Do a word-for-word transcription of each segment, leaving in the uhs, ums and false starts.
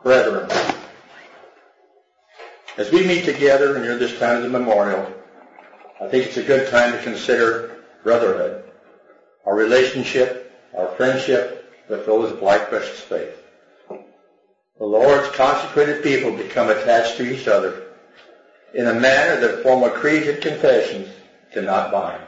Brethren, as we meet together near this time of the memorial, I think it's a good time to consider brotherhood, our relationship, our friendship with those of like precious faith. The Lord's consecrated people become attached to each other in a manner that formal creeds and confessions cannot bind.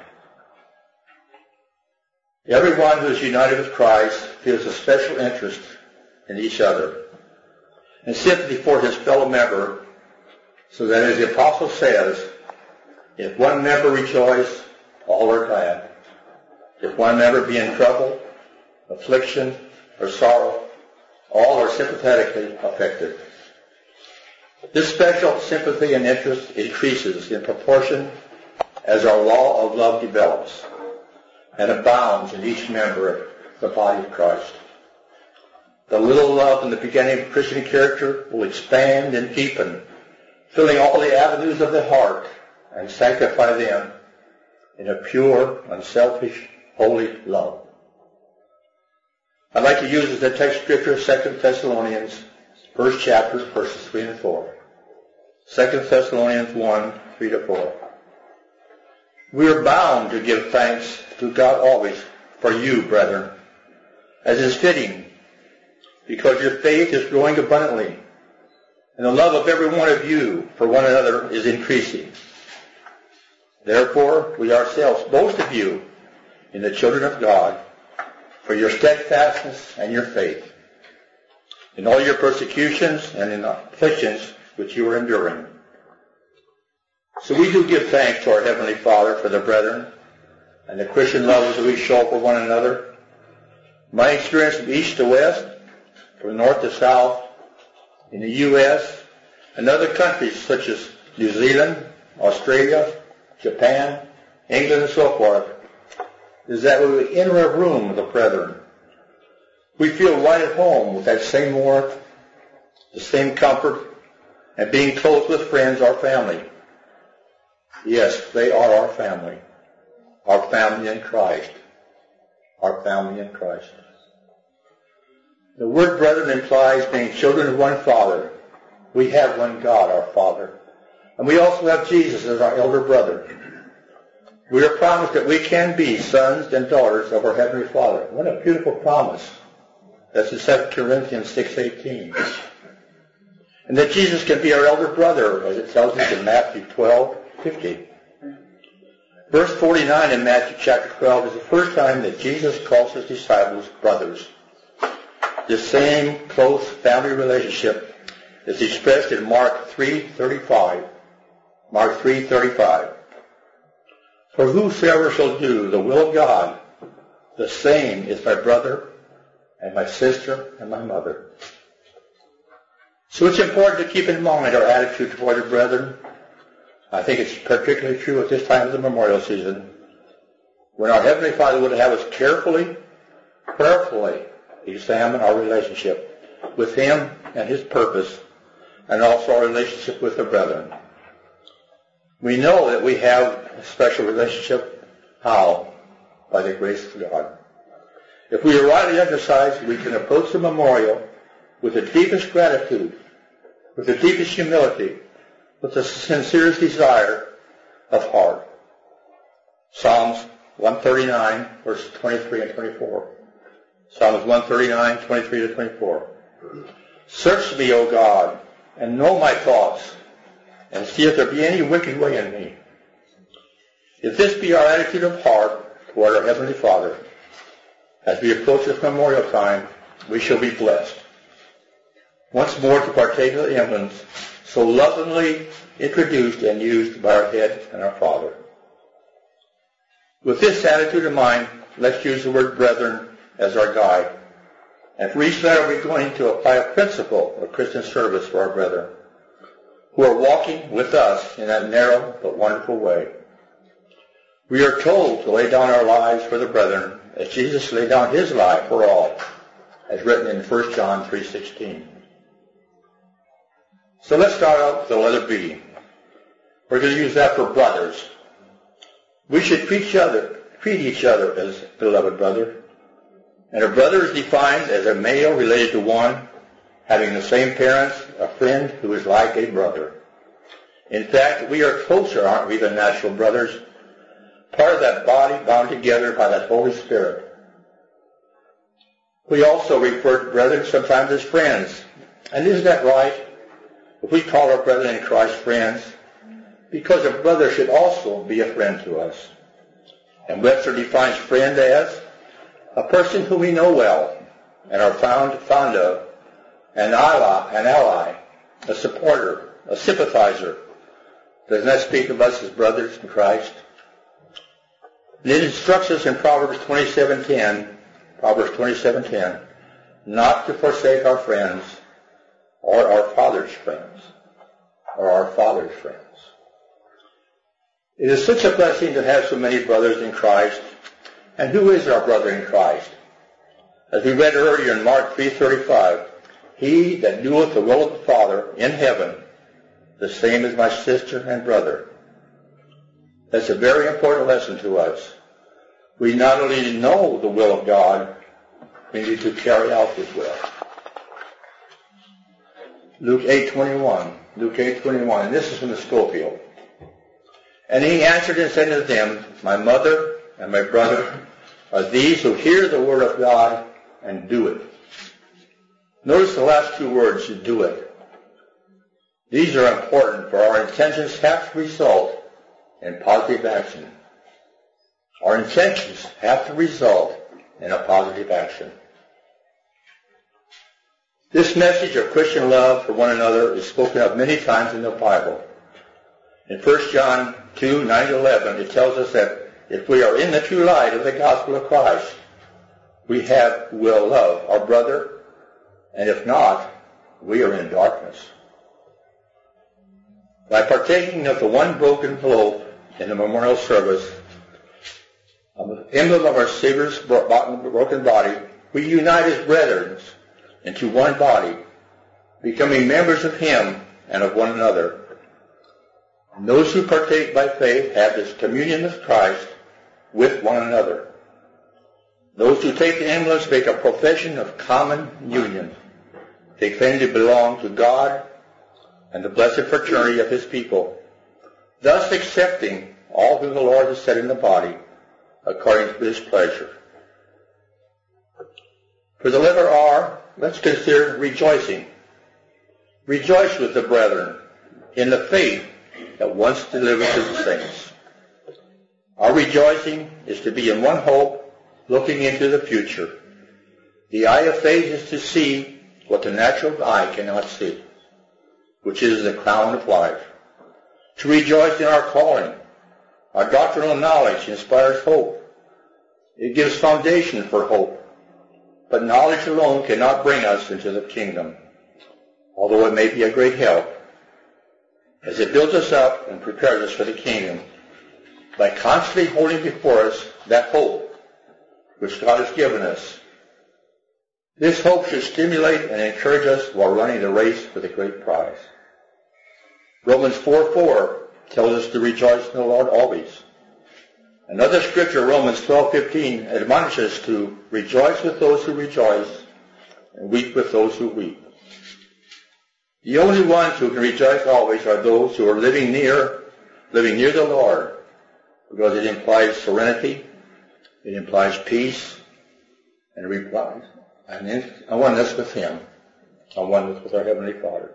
Everyone who is united with Christ feels a special interest in each other and sympathy for his fellow member, so that as the apostle says, if one member rejoice, all are glad. If one member be in trouble, affliction, or sorrow, all are sympathetically affected. This special sympathy and interest increases in proportion as our law of love develops and abounds in each member of the body of Christ. The little love in the beginning of Christian character will expand and deepen, filling all the avenues of the heart and sanctify them in a pure, unselfish, holy love. I'd like to use as a text scripture Second Thessalonians, first chapter, verses three and four. Second Thessalonians one, three to four. We are bound to give thanks to God always for you, brethren, as is fitting, because your faith is growing abundantly, and the love of every one of you for one another is increasing. Therefore, we ourselves boast of you in the children of God for your steadfastness and your faith, in all your persecutions and in afflictions which you are enduring. So we do give thanks to our Heavenly Father for the brethren and the Christian love that we show for one another. My experience from east to west, from north to south, in the U S and other countries such as New Zealand, Australia, Japan, England, and so forth, is that when we enter a room with the brethren, we feel right at home with that same warmth, the same comfort, and being close with friends or family. Yes, they are our family. Our family in Christ. Our family in Christ. The word brethren implies being children of one Father. We have one God, our Father. And we also have Jesus as our elder brother. We are promised that we can be sons and daughters of our Heavenly Father. What a beautiful promise. That's in Second Corinthians six eighteen. And that Jesus can be our elder brother, as it tells us in Matthew twelve fifty. Verse forty-nine in Matthew chapter twelve is the first time that Jesus calls his disciples brothers. This same close family relationship is expressed in Mark three thirty-five. Mark three thirty-five. For whosoever shall do the will of God, the same is my brother and my sister and my mother. So it's important to keep in mind our attitude toward our brethren. I think it's particularly true at this time of the memorial season, when our Heavenly Father would have us carefully, prayerfully examine our relationship with Him and His purpose, and also our relationship with the brethren. We know that we have a special relationship. How? By the grace of God. If we are rightly exercised, we can approach the memorial with the deepest gratitude, with the deepest humility, with the sincerest desire of heart. Psalms one thirty-nine, verses twenty-three and twenty-four. Psalms one thirty-nine, twenty-three to twenty-four. Search me, O God, and know my thoughts, and see if there be any wicked way in me. If this be our attitude of heart toward our Heavenly Father, as we approach this memorial time, we shall be blessed. Once more to partake of the emblems so lovingly introduced and used by our head and our Father. With this attitude in mind, let's use the word brethren as our guide. And for each letter we're going to apply a principle of Christian service for our brethren, who are walking with us in that narrow but wonderful way. We are told to lay down our lives for the brethren, as Jesus laid down His life for all, as written in First John three sixteen. So let's start out with the letter B. We're going to use that for brothers. We should treat each other, treat each other as beloved brother. And a brother is defined as a male related to one, having the same parents, a friend who is like a brother. In fact, we are closer, aren't we, than natural brothers? Part of that body bound together by that Holy Spirit. We also refer to brethren sometimes as friends. And isn't that right? If we call our brethren in Christ friends, because a brother should also be a friend to us. And Webster defines friend as a person whom we know well and are found fond of, an ally, an ally, a supporter, a sympathizer. Doesn't that speak of us as brothers in Christ? And it instructs us in Proverbs twenty-seven ten, Proverbs twenty-seven ten, not to forsake our friends or our father's friends, or our father's friends. It is such a blessing to have so many brothers in Christ. And who is our brother in Christ? As we read earlier in Mark three thirty-five, he that doeth the will of the Father in heaven, the same as my sister and brother. That's a very important lesson to us. We not only know the will of God, we need to carry out His will. Luke eight twenty-one. Luke eight twenty-one. And this is from the Schofield. And he answered and said unto them, my mother and my brother are these who hear the word of God and do it. Notice the last two words, you do it. These are important, for our intentions have to result in positive action. Our intentions have to result in a positive action. This message of Christian love for one another is spoken of many times in the Bible. In First John two, nine to eleven, it tells us that if we are in the true light of the gospel of Christ, we have, will love our brother, and if not, we are in darkness. By partaking of the one broken loaf in the memorial service, an emblem of our Savior's broken body, we unite as brethren into one body, becoming members of Him and of one another. And those who partake by faith have this communion with Christ with one another. Those who take the emblems make a profession of common union. They claim to belong to God and the blessed fraternity of His people, thus accepting all whom the Lord has set in the body according to His pleasure. For the letter R, let's consider rejoicing. Rejoice with the brethren in the faith that once delivered to the saints. Our rejoicing is to be in one hope, looking into the future. The eye of faith is to see what the natural eye cannot see, which is the crown of life. To rejoice in our calling. Our doctrinal knowledge inspires hope. It gives foundation for hope. But knowledge alone cannot bring us into the kingdom, although it may be a great help, as it builds us up and prepares us for the kingdom by constantly holding before us that hope which God has given us. This hope should stimulate and encourage us while running the race for the great prize. Romans four four tells us to rejoice in the Lord always. Another scripture, Romans twelve fifteen, admonishes us to rejoice with those who rejoice and weep with those who weep. The only ones who can rejoice always are those who are living near, living near the Lord, because it implies serenity, it implies peace, and it implies a oneness with Him, a oneness with our Heavenly Father.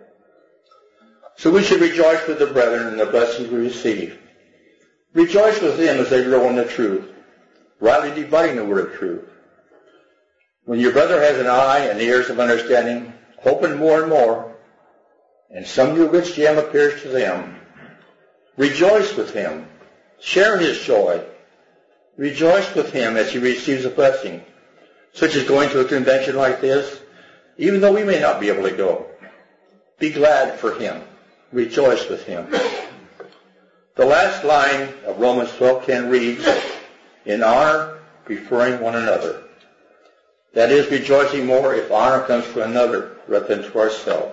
So we should rejoice with the brethren in the blessings we receive. Rejoice with them as they grow in the truth, rightly dividing the word of truth. When your brother has an eye and ears of understanding, open more and more, and some new rich gem appears to them. Rejoice with him. Share his joy. Rejoice with him as he receives a blessing, such as going to a convention like this, even though we may not be able to go. Be glad for him. Rejoice with him. The last line of Romans twelve ten reads, in honor, preferring one another. That is, rejoicing more if honor comes to another rather than to ourselves.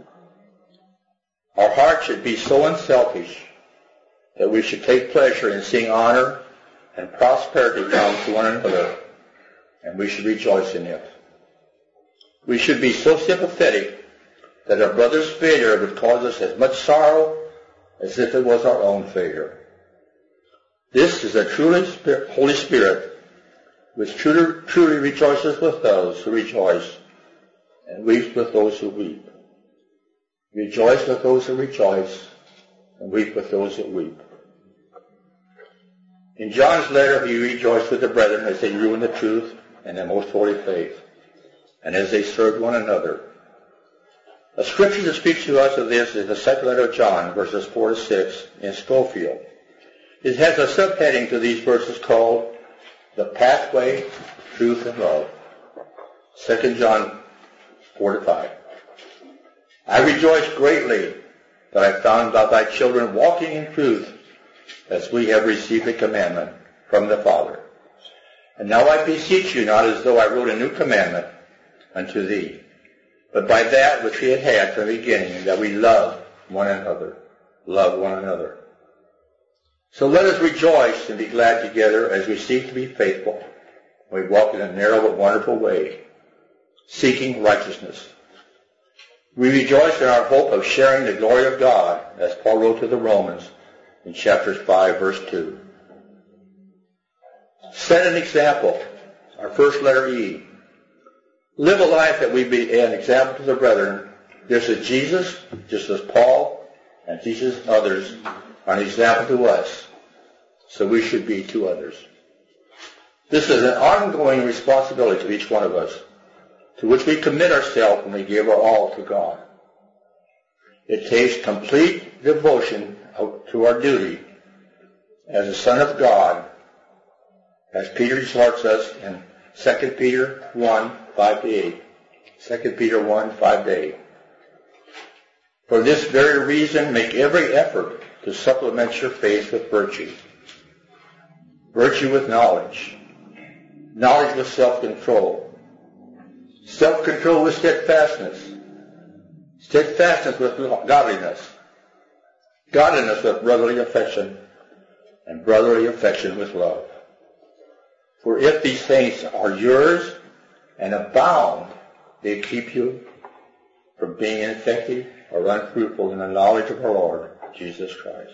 Our heart should be so unselfish that we should take pleasure in seeing honor and prosperity come to one another, and we should rejoice in it. We should be so sympathetic that a brother's failure would cause us as much sorrow as if it was our own failure. This is a truly Holy Spirit which truly, truly rejoices with those who rejoice and weeps with those who weep. Rejoice with those who rejoice and weep with those that weep. In John's letter, he rejoiced with the brethren as they grew in the truth and the most holy faith, and as they served one another. A scripture that speaks to us of this is the second letter of John, verses four to six, in Schofield. It has a subheading to these verses called The Pathway, Truth, and Love. Second John four to five. I rejoice greatly that I found about thy children walking in truth, as we have received a commandment from the Father. And now I beseech you, not as though I wrote a new commandment unto thee, but by that which we had had from the beginning, that we love one another. Love one another. So let us rejoice and be glad together as we seek to be faithful. We walk in a narrow but wonderful way, seeking righteousness. We rejoice in our hope of sharing the glory of God, as Paul wrote to the Romans in chapter five, verse two. Set an example. Our first letter, E. Live a life that we be an example to the brethren, just as Jesus, just as Paul, and Jesus and others are an example to us. So we should be to others. This is an ongoing responsibility to each one of us, to which we commit ourselves when we give our all to God. It takes complete devotion to our duty as a son of God, as Peter exhorts us in Second Peter one, five to eight. Second Peter one, five to eight. For this very reason, make every effort to supplement your faith with virtue. Virtue with knowledge. Knowledge with self-control. Self-control with steadfastness. Steadfastness with godliness. Godliness with brotherly affection. And brotherly affection with love. For if these things are yours and abound, they keep you from being ineffective or unfruitful in the knowledge of our Lord Jesus Christ.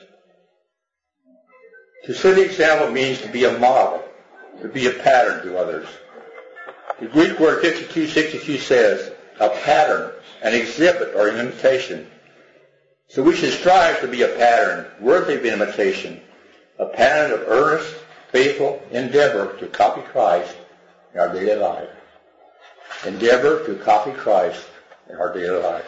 To set the example means to be a model, to be a pattern to others. The Greek word fifty-two sixty-two says, a pattern, an exhibit, or an imitation. So we should strive to be a pattern, worthy of imitation, a pattern of earnest, faithful endeavor to copy Christ in our daily life. Endeavor to copy Christ in our daily life.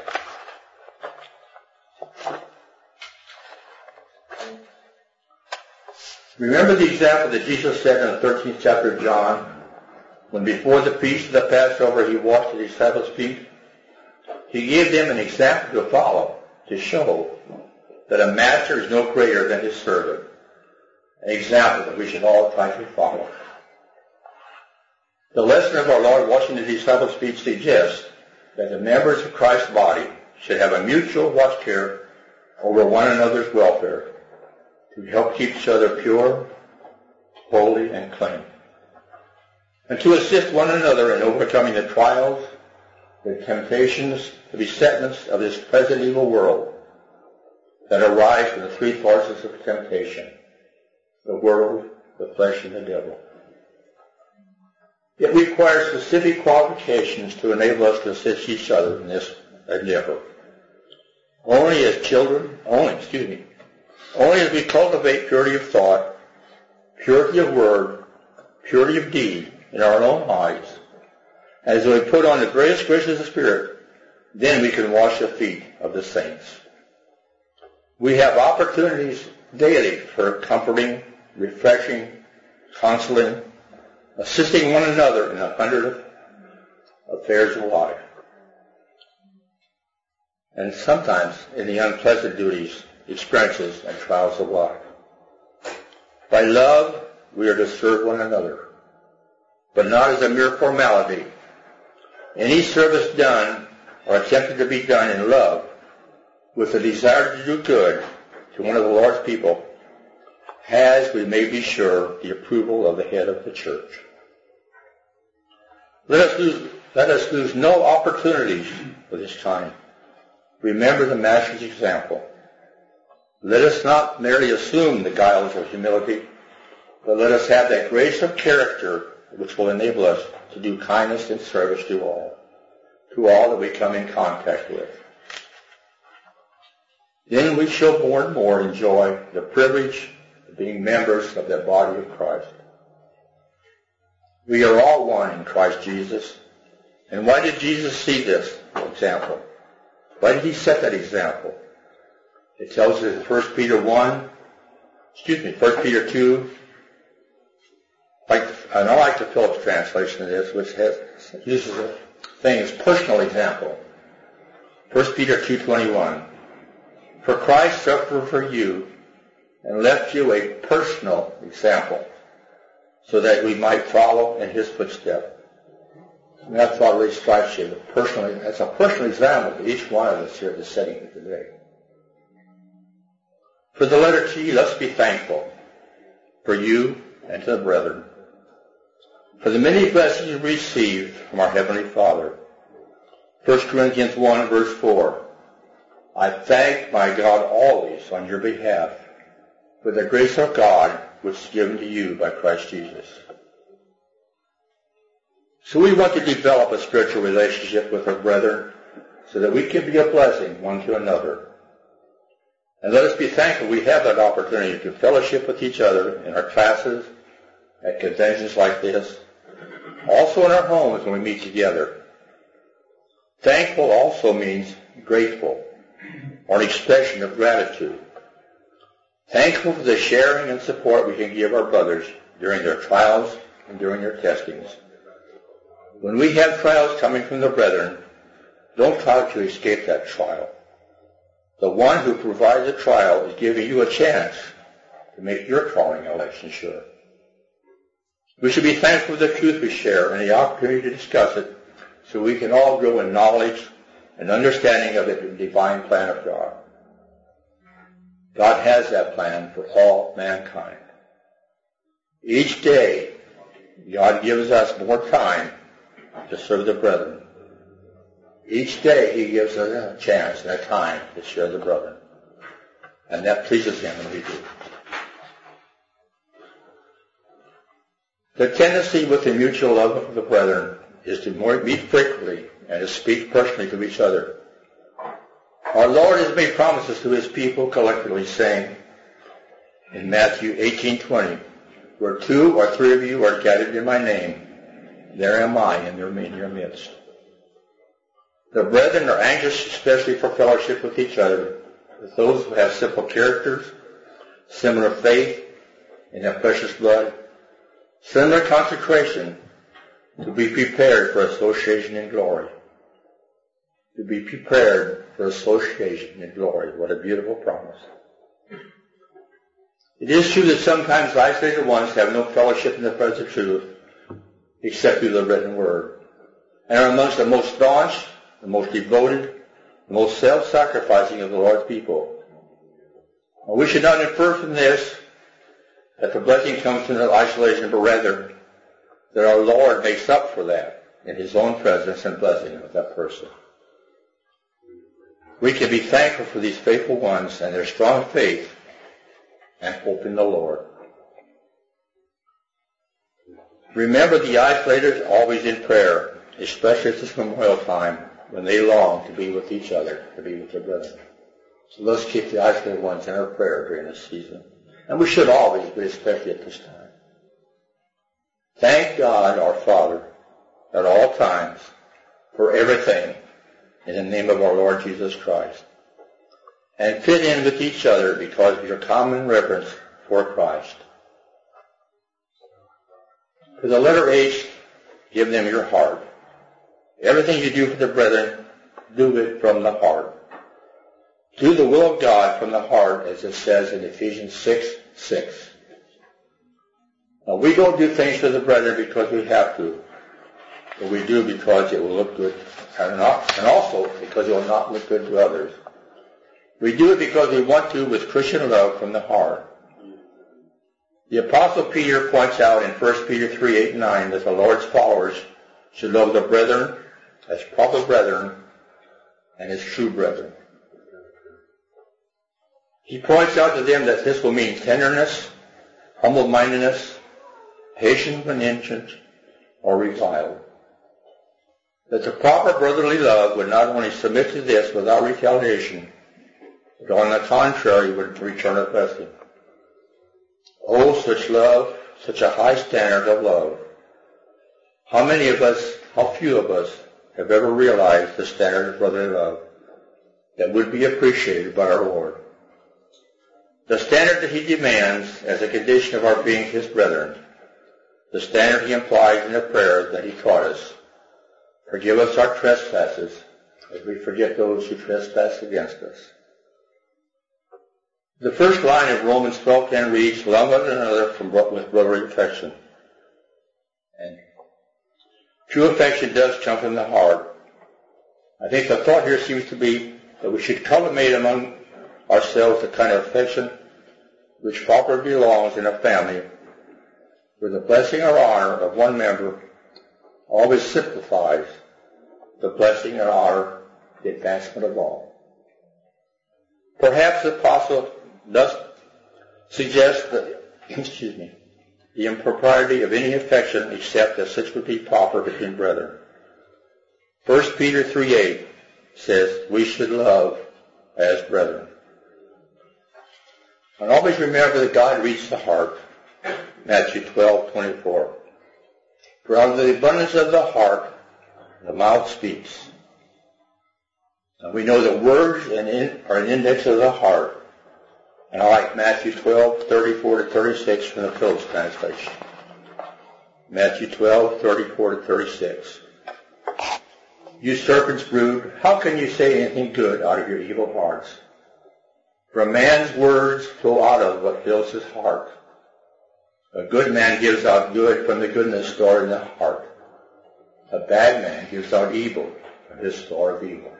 Remember the example that Jesus said in the thirteenth chapter of John, when before the feast of the Passover he washed the disciples' feet? He gave them an example to follow, to show that a master is no greater than his servant. An example that we should all try to follow. The lesson of our Lord washing the disciples' feet suggests that the members of Christ's body should have a mutual watch care over one another's welfare to help keep each other pure, holy, and clean, and to assist one another in overcoming the trials, the temptations, the besetments of this present evil world that arise from the three forces of temptation: the world, the flesh, and the devil. It requires specific qualifications to enable us to assist each other in this endeavor. Only as children, only, excuse me, only as we cultivate purity of thought, purity of word, purity of deed in our own lives, as we put on the greatest grace of the Spirit, then we can wash the feet of the saints. We have opportunities daily for comforting, refreshing, consoling, assisting one another in a hundred affairs of life, and sometimes in the unpleasant duties, experiences, and trials of life. By love, we are to serve one another, but not as a mere formality. Any service done or attempted to be done in love, with a desire to do good to one of the Lord's people, has, we may be sure, the approval of the head of the church. Let us lose, let us lose no opportunities for this time remember the Master's example. Let us not merely assume the guiles of humility, but let us have that grace of character which will enable us to do kindness and service to all, to all that we come in contact with. Then we shall more and more enjoy the privilege of being members of the body of Christ. We are all one in Christ Jesus. And why did Jesus see this example? Why did he set that example? It tells us in First Peter one, excuse me, First Peter two, like, and I like the Phillips translation of this, which has, uses a thing as personal example. First Peter two twenty-one. For Christ suffered for you and left you a personal example, so that we might follow in his footsteps. And that's what really strikes you. Personally, that's a personal example to each one of us here at the setting today. For the letter T, let's be thankful for you and to the brethren, for the many blessings you received from our Heavenly Father. First Corinthians one, verse four. I thank my God always on your behalf for the grace of God which is given to you by Christ Jesus. So we want to develop a spiritual relationship with our brethren so that we can be a blessing one to another. And let us be thankful we have that opportunity to fellowship with each other in our classes, at conventions like this, also in our homes when we meet together. Thankful also means grateful, or an expression of gratitude. Thankful for the sharing and support we can give our brothers during their trials and during their testings. When we have trials coming from the brethren, don't try to escape that trial. The one who provides the trial is giving you a chance to make your calling election sure. We should be thankful for the truth we share and the opportunity to discuss it so we can all grow in knowledge and understanding of the divine plan of God. God has that plan for all mankind. Each day, God gives us more time to serve the brethren. Each day he gives us a chance and a time to share the brethren. And that pleases him when we do. The tendency with the mutual love of the brethren is to meet frequently and to speak personally to each other. Our Lord has made promises to his people collectively, saying in Matthew eighteen twenty, where two or three of you are gathered in my name, there am I in your midst. The brethren are anxious especially for fellowship with each other, with those who have simple characters, similar faith in the precious blood, similar consecration, to be prepared for association in glory. To be prepared for association in glory. What a beautiful promise. It is true that sometimes isolated ones have no fellowship in the presence of truth, except through the written word, and are amongst the most staunch, the most devoted, the most self-sacrificing of the Lord's people. And we should not infer from this that the blessing comes from the isolation, but rather that our Lord makes up for that in his own presence and blessing of that person. We can be thankful for these faithful ones and their strong faith and hope in the Lord. Remember the isolators always in prayer, especially at this memorial time when they long to be with each other, to be with their brethren. So let's keep the isolated ones in our prayer during this season. And we should always, but especially at this time. Thank God our Father at all times for everything in the name of our Lord Jesus Christ. And fit in with each other because of your common reverence for Christ. For the letter H, give them your heart. Everything you do for the brethren, do it from the heart. Do the will of God from the heart, as it says in Ephesians six six. Now, we don't do things for the brethren because we have to, but we do because it will look good, and, not, and also because it will not look good to others. We do it because we want to with Christian love from the heart. The Apostle Peter points out in First Peter three eight and nine that the Lord's followers should love the brethren as proper brethren and as true brethren. He points out to them that this will mean tenderness, humble-mindedness, patient when injured or reviled. That the proper brotherly love would not only submit to this without retaliation, but on the contrary would return a blessing. Oh, such love, such a high standard of love. How many of us, how few of us, have ever realized the standard of brotherly love that would be appreciated by our Lord? The standard that he demands as a condition of our being his brethren. The standard he implies in the prayer that he taught us. Forgive us our trespasses as we forget those who trespass against us. The first line of Romans twelve ten reads, love one another from, with brotherly affection. And true affection does jump in the heart. I think the thought here seems to be that we should cultivate among ourselves the kind of affection which properly belongs in a family, where the blessing or honor of one member always simplifies the blessing and honor, the advancement of all. Perhaps the apostle thus suggests that, excuse me, the impropriety of any affection except that such would be proper between brethren. First Peter three eight says we should love as brethren. And always remember that God reads the heart. Matthew twelve twenty-four. For out of the abundance of the heart, the mouth speaks. And we know that words are an index of the heart. And I like Matthew twelve thirty-four to thirty-six from the Phillips translation. Matthew twelve thirty-four to thirty-six. You serpents brood, how can you say anything good out of your evil hearts? For a man's words flow out of what fills his heart. A good man gives out good from the goodness stored in the heart. A bad man gives out evil from his store of evil.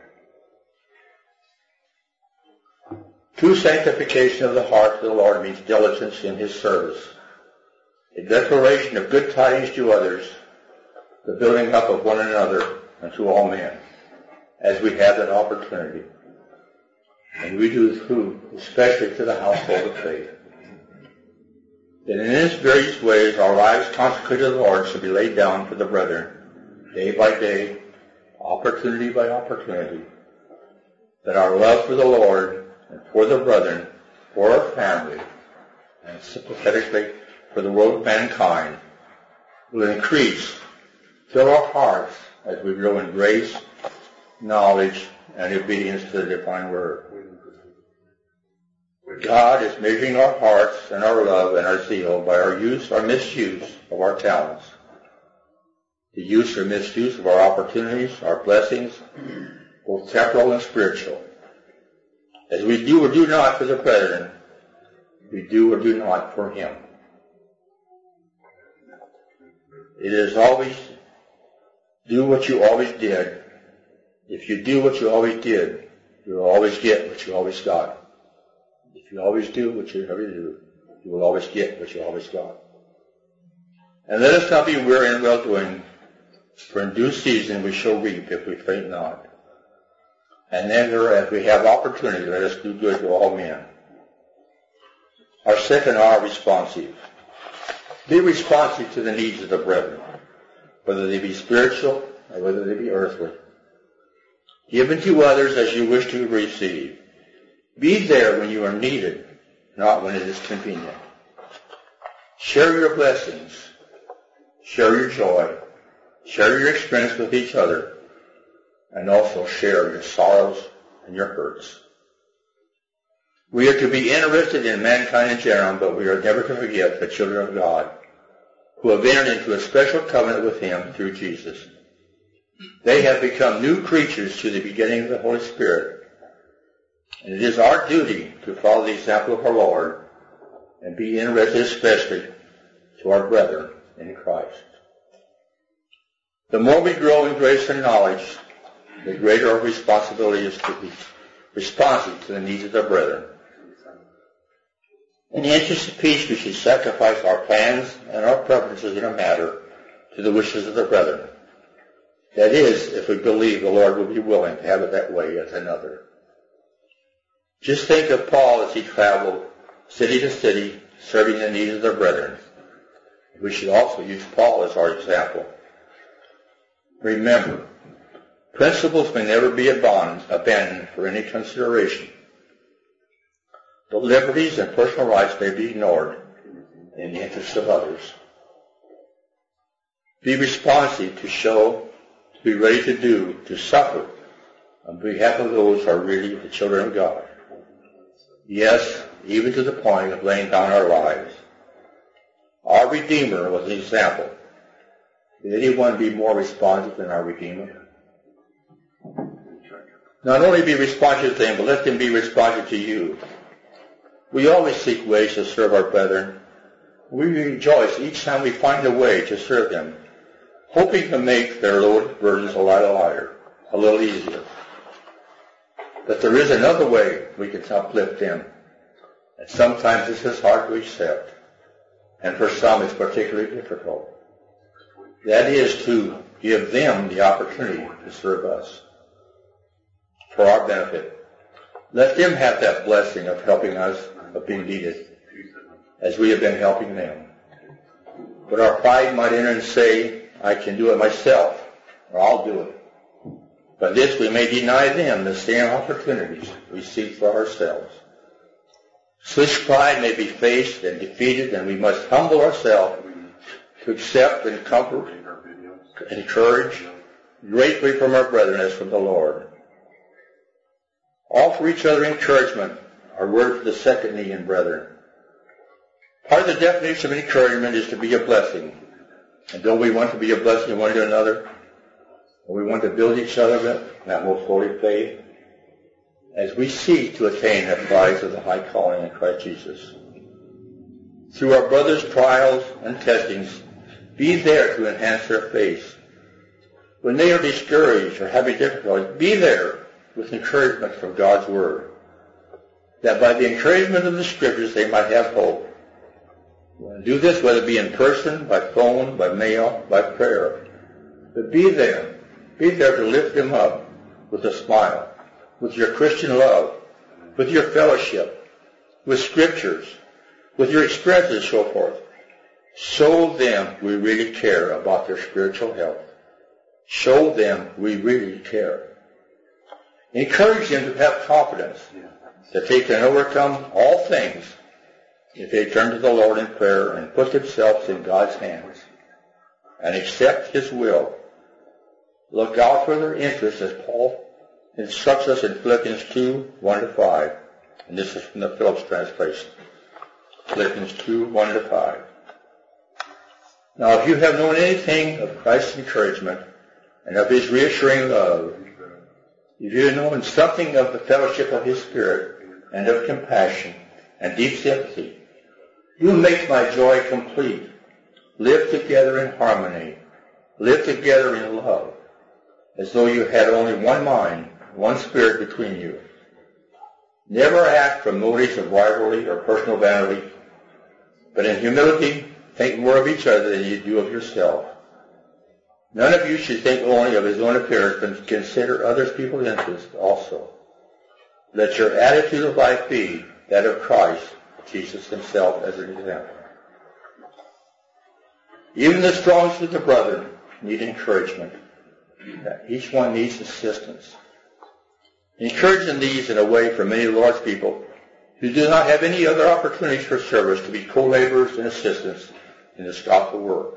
True sanctification of the heart to the Lord means diligence in his service, a declaration of good tidings to others, the building up of one another and to all men, as we have that opportunity. And we do through, especially to the household of faith. That in these various ways our lives consecrated to the Lord should be laid down for the brethren, day by day, opportunity by opportunity. That our love for the Lord and for the brethren, for our family, and sympathetically for the world of mankind, will increase, fill our hearts as we grow in grace, knowledge, and obedience to the divine word. God is measuring our hearts and our love and our zeal by our use or misuse of our talents, the use or misuse of our opportunities, our blessings, both temporal and spiritual. As we do or do not for the brethren, we do or do not for him. It is always do what you always did. If you do what you always did, you will always get what you always got. If you always do what you ever do, you will always get what you always got. And let us not be weary in well-doing, for in due season we shall reap if we faint not. And then, as we have opportunity, let us do good to all men. Our second R, responsive. Be responsive to the needs of the brethren, whether they be spiritual or whether they be earthly. Given to others as you wish to receive. Be there when you are needed, not when it is convenient. Share your blessings. Share your joy. Share your experience with each other. And also share your sorrows and your hurts. We are to be interested in mankind in general, but we are never to forget the children of God, who have entered into a special covenant with him through Jesus. They have become new creatures through the beginning of the Holy Spirit. And it is our duty to follow the example of our Lord and be interested especially to our brethren in Christ. The more we grow in grace and knowledge, the greater our responsibility is to be responsive to the needs of our brethren. In the interest of peace, we should sacrifice our plans and our preferences in a matter to the wishes of the brethren. That is, if we believe the Lord will be willing to have it that way as another. Just think of Paul as he traveled city to city, serving the needs of their brethren. We should also use Paul as our example. Remember, principles may never be abandoned for any consideration, but liberties and personal rights may be ignored in the interest of others. Be responsive to show, to be ready to do, to suffer on behalf of those who are really the children of God. Yes, even to the point of laying down our lives. Our Redeemer was an example. Did anyone be more responsive than our Redeemer? Not only be responsive to him, but let him be responsive to you. We always seek ways to serve our brethren. We rejoice each time we find a way to serve them, hoping to make their load burdens a little lighter, a little easier. But there is another way we can uplift them, and sometimes this is hard to accept, and for some it's particularly difficult. That is to give them the opportunity to serve us for our benefit. Let them have that blessing of helping us, of being needed, as we have been helping them. But our pride might enter and say, I can do it myself, or I'll do it. By this we may deny them the same opportunities we seek for ourselves. Such pride may be faced and defeated, and we must humble ourselves to accept and comfort, encourage greatly from our brethren as from the Lord. Offer each other encouragement, our word for the second need in brethren. Part of the definition of encouragement is to be a blessing. And don't we want to be a blessing one to another? We want to build each other up in that most holy faith as we seek to attain the prize of the high calling in Christ Jesus. Through our brothers' trials and testings, be there to enhance their faith. When they are discouraged or having difficulties, be there with encouragement from God's Word, that by the encouragement of the Scriptures they might have hope. Do this whether it be in person, by phone, by mail, by prayer. But be there. Be there to lift them up with a smile, with your Christian love, with your fellowship, with Scriptures, with your experiences and so forth. Show them we really care about their spiritual health. Show them we really care. Encourage them to have confidence that they can overcome all things if they turn to the Lord in prayer and put themselves in God's hands and accept His will. Look out for their interests as Paul instructs us in Philippians two, one to five. And this is from the Phillips translation. Philippians two, one to five. Now if you have known anything of Christ's encouragement and of His reassuring love, if you have known something of the fellowship of His Spirit and of compassion and deep sympathy, you make my joy complete. Live together in harmony. Live together in love, as though you had only one mind, one spirit between you. Never act from motives of rivalry or personal vanity, but in humility think more of each other than you do of yourself. None of you should think only of his own appearance, but consider other people's interests also. Let your attitude of life be that of Christ, Jesus Himself, as an example. Even the strongest of the brethren need encouragement. Each one needs assistance. Encouraging these in a way for many Lord's people who do not have any other opportunities for service to be co-laborers and assistants in this gospel work.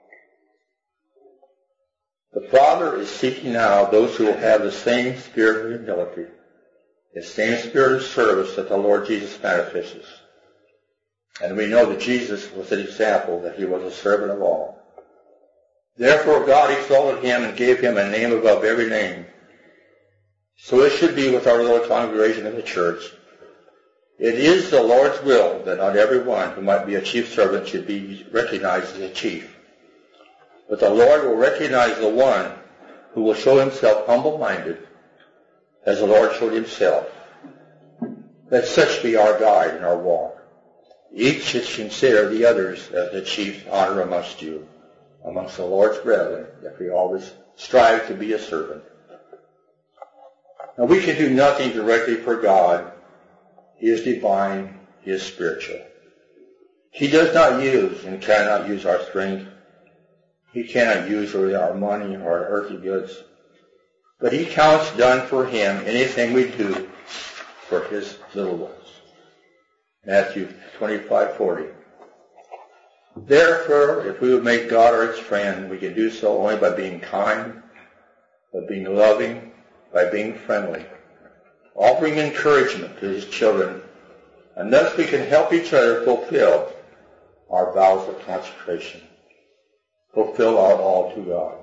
The Father is seeking now those who will have the same spirit of humility, the same spirit of service that the Lord Jesus manifests. And we know that Jesus was an example, that He was a servant of all. Therefore God exalted Him and gave Him a name above every name. So it should be with our little congregation in the church. It is the Lord's will that not everyone who might be a chief servant should be recognized as a chief. But the Lord will recognize the one who will show himself humble-minded, as the Lord showed Himself. Let such be our guide in our walk. Each should consider the others as the chief honor amongst you, amongst the Lord's brethren, if we always strive to be a servant. Now we can do nothing directly for God He is divine. He is spiritual. He does not use and cannot use our strength. He cannot use really our money or our earthly goods. But he counts done for him anything we do for his little ones. Matthew twenty-five forty. Therefore, if we would make God our friend, we can do so only by being kind, by being loving, by being friendly, offering encouragement to his children, and thus we can help each other fulfill our vows of consecration, fulfill our all to God.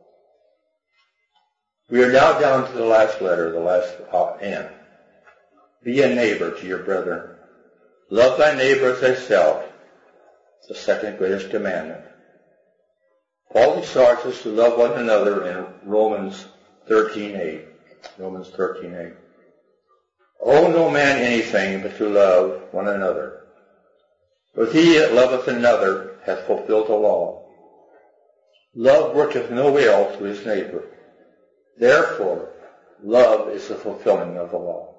We are now down to the last letter, the last uh, N. Be a neighbor to your brethren. Love thy neighbor as thyself, the second greatest commandment. Paul exhorts us to love one another in Romans thirteen eight. Romans thirteen eight. Owe no man anything but to love one another. For he that loveth another hath fulfilled the law. Love worketh no ill to his neighbor. Therefore, love is the fulfilling of the law.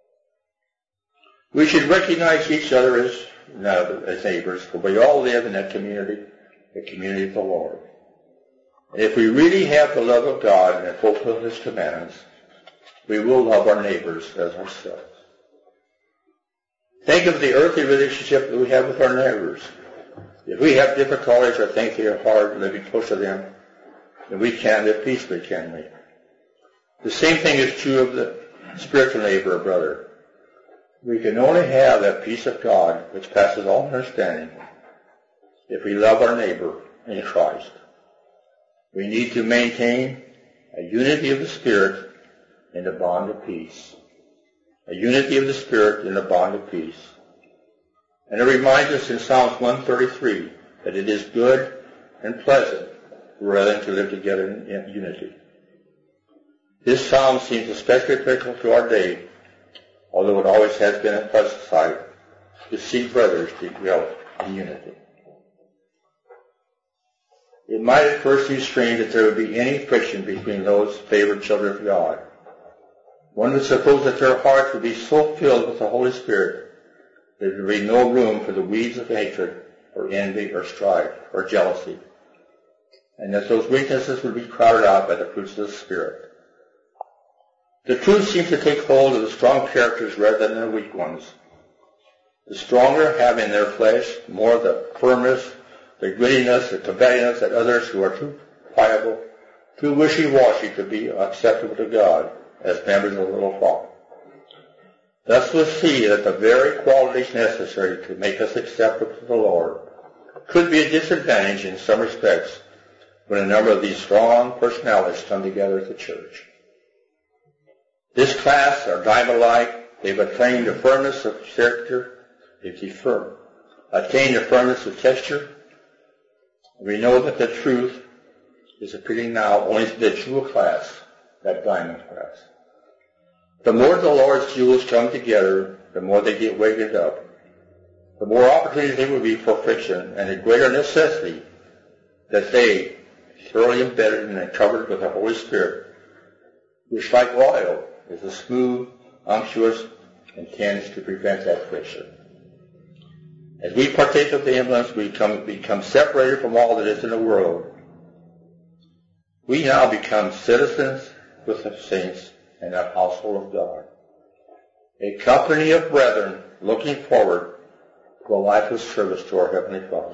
We should recognize each other as, as neighbors, for we all live in that community, the community of the Lord. And if we really have the love of God and fulfill his commandments, we will love our neighbors as ourselves. Think of the earthly relationship that we have with our neighbors. If we have difficulties or think they are hard living close to them, then we can't live peacefully, can we? The same thing is true of the spiritual neighbor or brother. We can only have that peace of God which passes all understanding if we love our neighbor in Christ. We need to maintain a unity of the Spirit in the bond of peace. A unity of the Spirit in the bond of peace. And it reminds us in Psalms one thirty-three that it is good and pleasant rather than to live together in, in unity. This psalm seems especially applicable to our day, although it always has been a pleasant sight to see brothers dwell in unity. It might at first seem strange that there would be any friction between those favored children of God. One would suppose that their hearts would be so filled with the Holy Spirit that there would be no room for the weeds of hatred or envy or strife or jealousy, and that those weaknesses would be crowded out by the fruits of the Spirit. The truth seems to take hold of the strong characters rather than the weak ones. The stronger have in their flesh more of the firmness, the grittiness, the combativeness that others who are too pliable, too wishy-washy to be acceptable to God as members of the little flock. Thus we see that the very qualities necessary to make us acceptable to the Lord could be a disadvantage in some respects when a number of these strong personalities come together at the church. This class are diamond-like. They've attained the firmness of character. They've firm, attained the firmness of texture. We know that the truth is appealing now only to the jewel class, that diamond class. The more the Lord's jewels come together, the more they get weighted up. The more opportunity there will be for friction, and the greater necessity that they, thoroughly embedded and covered with the Holy Spirit, which like oil is a smooth, unctuous, and tends to prevent that friction. As we partake of the emblems, we become, become separated from all that is in the world. We now become citizens with the saints and the household of God. A company of brethren looking forward to a life of service to our Heavenly Father.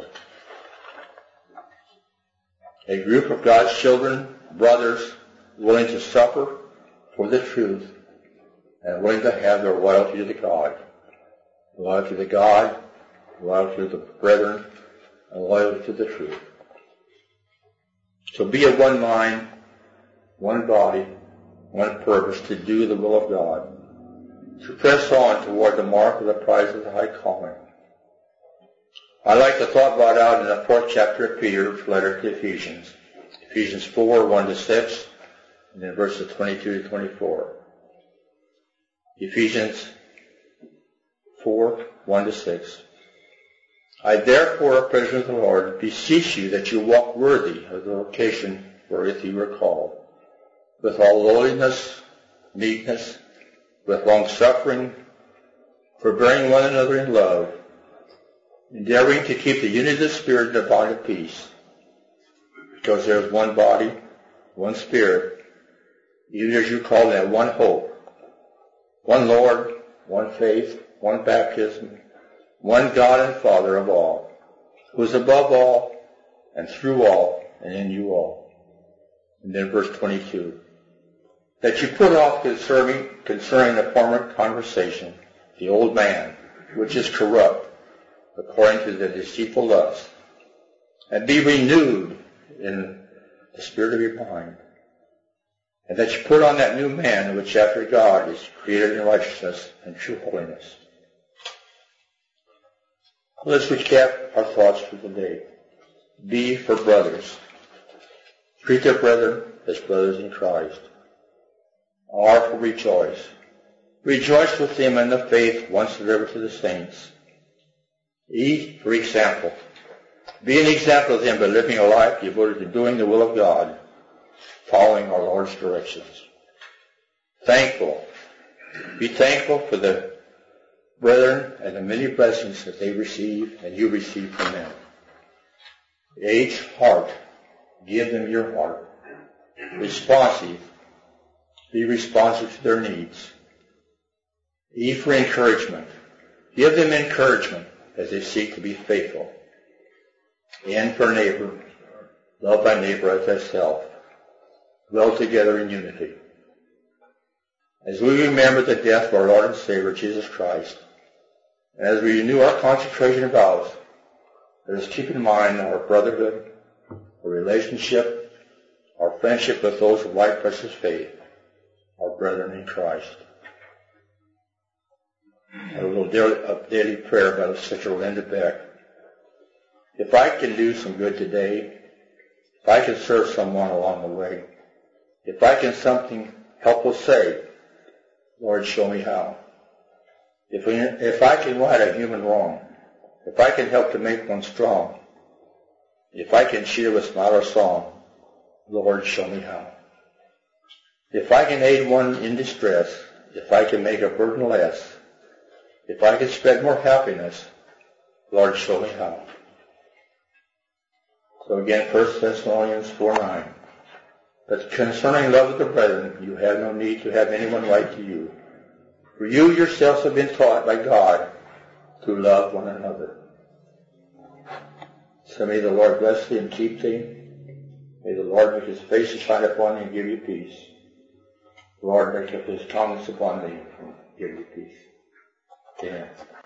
A group of God's children, brothers, willing to suffer for the truth and willing to have their loyalty to God. Loyalty to God, loyalty to the brethren, and loyalty to the truth. So be of one mind, one body, one purpose to do the will of God, to press on toward the mark of the prize of the high calling. I like the thought brought out in the fourth chapter of Peter's letter to Ephesians, Ephesians four, one to six, and then verses twenty-two to twenty-four. Ephesians four, one to six. I therefore, a prisoner of the Lord, beseech you that you walk worthy of the vocation wherewith you were called, with all lowliness, meekness, with long suffering, forbearing one another in love, endeavoring to keep the unity of the Spirit in the bond of peace, because there is one body, one Spirit, even as you call that one hope, one Lord, one faith, one baptism, one God and Father of all, who is above all, and through all, and in you all. And then verse twenty-two, that you put off concerning, concerning the former conversation, the old man, which is corrupt, according to the deceitful lust, and be renewed in the spirit of your mind, and that you put on that new man, which after God is created in righteousness and true holiness. Let's recap our thoughts for the day. B for brothers. Treat their brethren as brothers in Christ. R for rejoice. Rejoice with them in the faith once delivered to the saints. E for example. Be an example of them by living a life devoted to doing the will of God, following our Lord's directions. Thankful. Be thankful for the brethren and the many blessings that they receive and you receive from them. H, heart. Give them your heart. Responsive. Be responsive to their needs. E for encouragement. Give them encouragement as they seek to be faithful. N for neighbor. Love thy neighbor as thyself. Dwell together in unity. As we remember the death of our Lord and Savior, Jesus Christ, and as we renew our consecration vows, let us keep in mind our brotherhood, our relationship, our friendship with those of like precious faith, our brethren in Christ. A little daily, a daily prayer by Sister Linda Beck. If I can do some good today, if I can serve someone along the way, if I can something helpful say, Lord, show me how. If, we, if I can right a human wrong, if I can help to make one strong, if I can cheer with smile or song, Lord, show me how. If I can aid one in distress, if I can make a burden less, if I can spread more happiness, Lord, show me how. So again, First Thessalonians four nine. But concerning love of the brethren, you have no need to have anyone write to you. For you yourselves have been taught by God to love one another. So may the Lord bless thee and keep thee. May the Lord make his face to shine upon thee and give you peace. The Lord make up his countenance upon thee and give you peace. Amen.